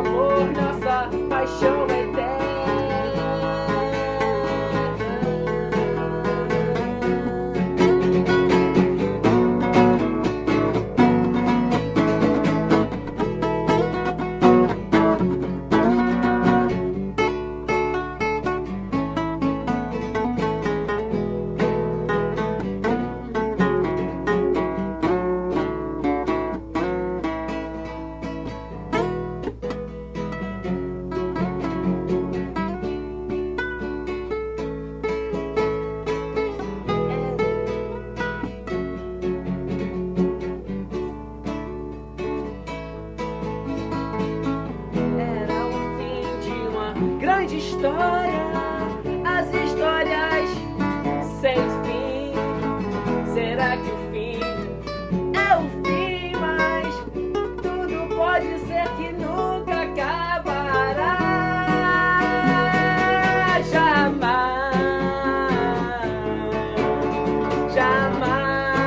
amor, nossa paixão eterna. Grande história, as histórias sem fim. Será que o fim é o fim? Mas tudo pode ser que nunca acabará. Jamais, jamais.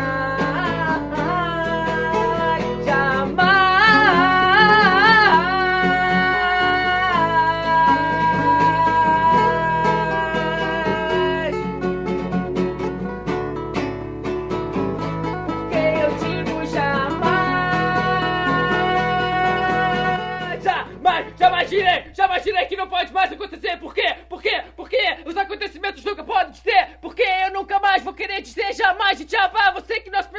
Já imaginei que não pode mais acontecer. Por quê? Por quê? Por quê? Os acontecimentos nunca podem ser. Porque eu nunca mais vou querer dizer jamais de te amar. Você que nós